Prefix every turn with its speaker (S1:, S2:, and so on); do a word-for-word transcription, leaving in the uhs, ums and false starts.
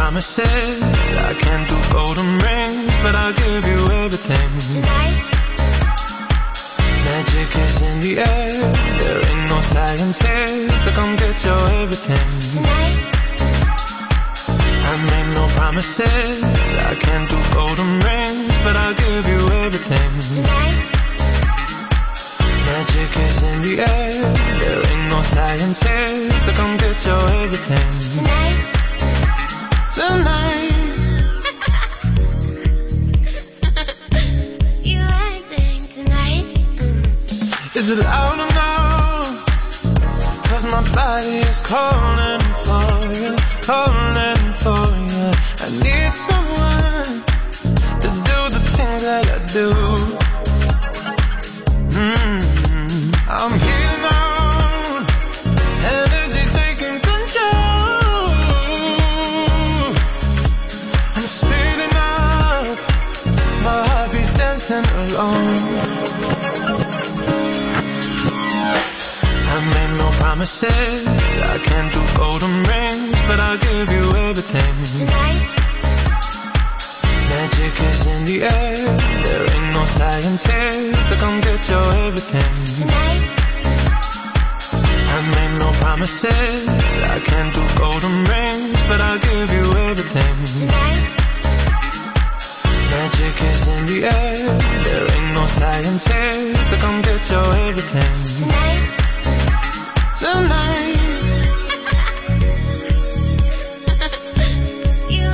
S1: promises. I can't do golden rings, but I'll give you everything.
S2: Tonight,
S1: magic is in the air. There ain't no science here, so come get your everything.
S2: tonight,
S1: I made no promises. I can't do golden rings, but I'll give you everything.
S2: tonight,
S1: Magic is in the air. There ain't no science here, so come get your everything.
S2: tonight,
S1: Tonight.
S2: you acting tonight. Mm.
S1: Is it loud enough? Cause my body is calling for you, calling for you. I need someone to do the things that I do. Mm-hmm. I'm healing on, energy taking control. I'm speeding up, my heart beats dancing alone. I made no promises. I can't do golden rings, but I'll give you everything.
S2: Tonight,
S1: Magic is in the air. There ain't no science here, so come get your everything.
S2: tonight,
S1: I made no promises. I can't do golden rings, but I'll give you everything.
S2: tonight,
S1: Magic is in the air. There ain't no science here, so come get your everything.
S2: tonight,
S1: Tonight.